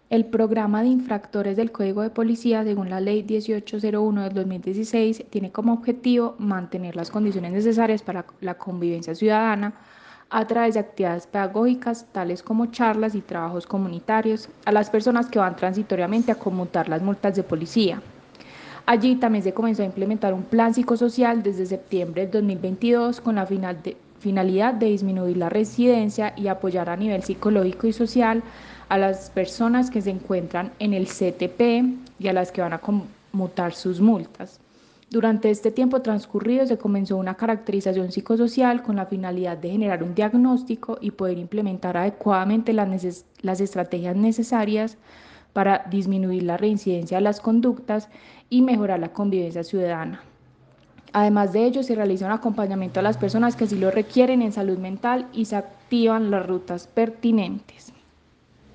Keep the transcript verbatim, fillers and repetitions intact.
El programa de infractores del Código de Policía, según la Ley dieciocho cero uno del dos mil dieciséis, tiene como objetivo mantener las condiciones necesarias para la convivencia ciudadana a través de actividades pedagógicas, tales como charlas y trabajos comunitarios, a las personas que van transitoriamente a conmutar las multas de policía. Allí también se comenzó a implementar un plan psicosocial desde septiembre del dos mil veintidós con la final de, finalidad de disminuir la residencia y apoyar a nivel psicológico y social a las personas que se encuentran en el C T P y a las que van a conmutar sus multas. Durante este tiempo transcurrido se comenzó una caracterización psicosocial con la finalidad de generar un diagnóstico y poder implementar adecuadamente las, neces las estrategias necesarias para disminuir la reincidencia de las conductas y mejorar la convivencia ciudadana. Además de ello, se realiza un acompañamiento a las personas que sí lo requieren en salud mental y se activan las rutas pertinentes.